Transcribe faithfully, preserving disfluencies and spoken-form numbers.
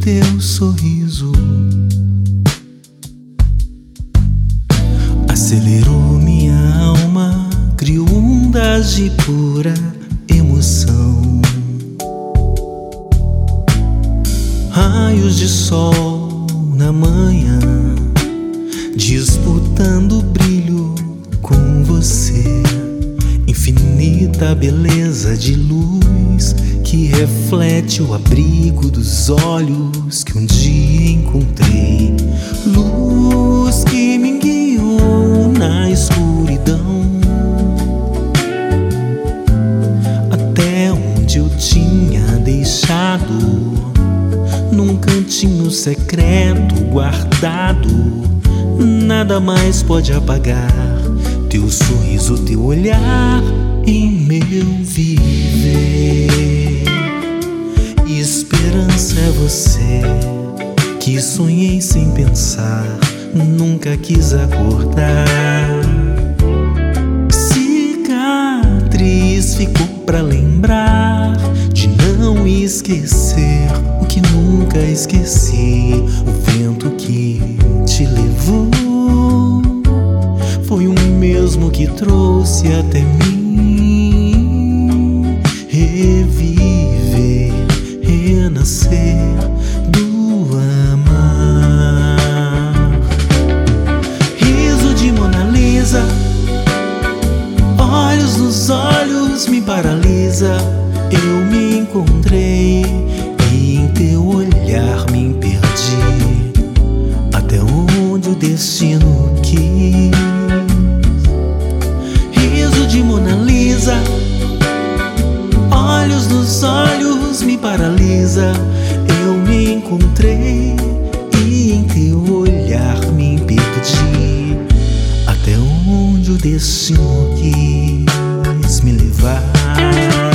teu sorriso acelerou minha alma, criou ondas de pura emoção. Raios de sol na manhã, disputando o brilho com você. Infinita beleza de luz que reflete o abrigo dos olhos que um dia encontrei. Luz que me guiou na escuridão até onde eu tinha deixado, num cantinho secreto guardado. Nada mais pode apagar teu sorriso, teu olhar em meu viver. Esperança é você que sonhei sem pensar, nunca quis acordar. Cicatriz ficou pra lembrar de não esquecer o que nunca esqueci. O vento que te levou foi o mesmo que trouxe até mim. Reviver, renascer do amar. Riso de Mona Lisa, olhos nos olhos me paralisa. Eu me encontrei e em teu olhar me perdi, até onde o destino quis. Riso de Mona Lisa, olhos nos olhos me paralisa. Eu me encontrei e em teu olhar me perdi, até onde o destino quis me levar.